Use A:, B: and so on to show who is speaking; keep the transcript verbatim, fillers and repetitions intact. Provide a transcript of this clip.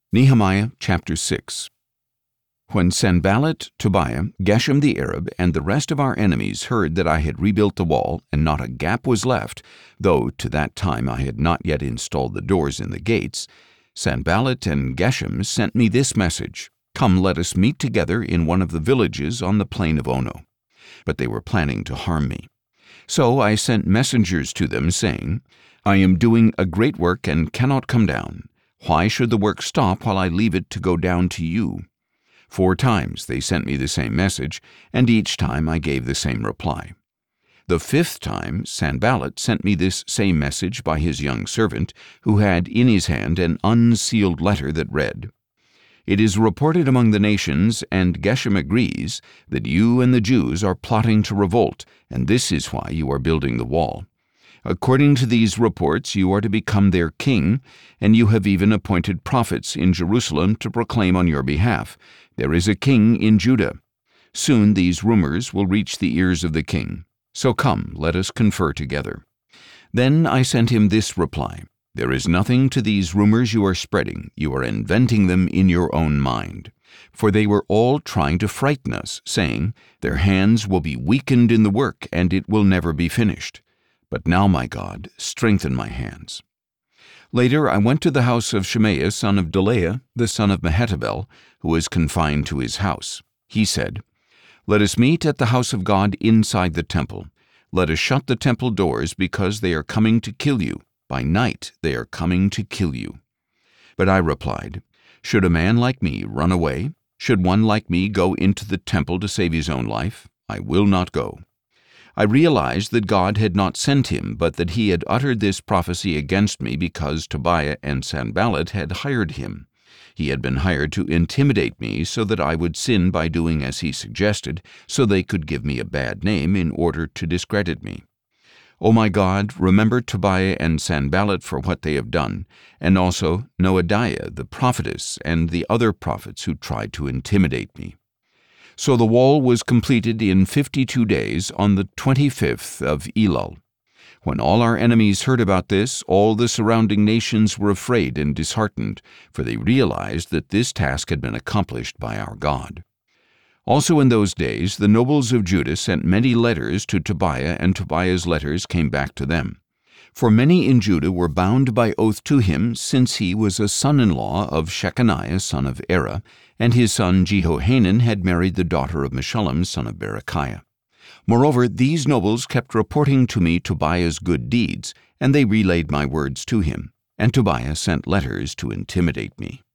A: Nehemiah chapter six. When Sanballat, Tobiah, Geshem the Arab, and the rest of our enemies heard that I had rebuilt the wall, and not a gap was left, though to that time I had not yet installed the doors in the gates, Sanballat and Geshem sent me this message: "Come, let us meet together in one of the villages on the plain of Ono." But they were planning to harm me. So I sent messengers to them, saying, "I am doing a great work and cannot come down. Why should the work stop while I leave it to go down to you?" Four times they sent me the same message, and each time I gave the same reply. The fifth time Sanballat sent me this same message by his young servant, who had in his hand an unsealed letter that read, "It is reported among the nations, and Geshem agrees, that you and the Jews are plotting to revolt, and this is why you are building the wall. According to these reports, you are to become their king, and you have even appointed prophets in Jerusalem to proclaim on your behalf, 'There is a king in Judah.' Soon these rumors will reach the ears of the king. So come, let us confer together." Then I sent him this reply: "There is nothing to these rumors you are spreading. You are inventing them in your own mind. For they were all trying to frighten us, saying, 'Their hands will be weakened in the work, and it will never be finished.' But now, my God, strengthen my hands." Later I went to the house of Shemaiah son of Delaiah, the son of Mehetabel, who was confined to his house. He said, "Let us meet at the house of God inside the temple. Let us shut the temple doors, because they are coming to kill you. By night they are coming to kill you." But I replied, "Should a man like me run away? Should one like me go into the temple to save his own life? I will not go." I realized that God had not sent him, but that he had uttered this prophecy against me because Tobiah and Sanballat had hired him. He had been hired to intimidate me so that I would sin by doing as he suggested, so they could give me a bad name in order to discredit me. O my God, remember Tobiah and Sanballat for what they have done, and also Noadiah the prophetess and the other prophets who tried to intimidate me. So the wall was completed in fifty-two days on the twenty-fifth of Elul. When all our enemies heard about this, all the surrounding nations were afraid and disheartened, for they realized that this task had been accomplished by our God. Also in those days the nobles of Judah sent many letters to Tobiah, and Tobiah's letters came back to them. For many in Judah were bound by oath to him, since he was a son-in-law of Shechaniah son of Era, and his son Jehohanan had married the daughter of Meshullam son of Berechiah. Moreover, these nobles kept reporting to me Tobiah's good deeds, and they relayed my words to him, and Tobiah sent letters to intimidate me.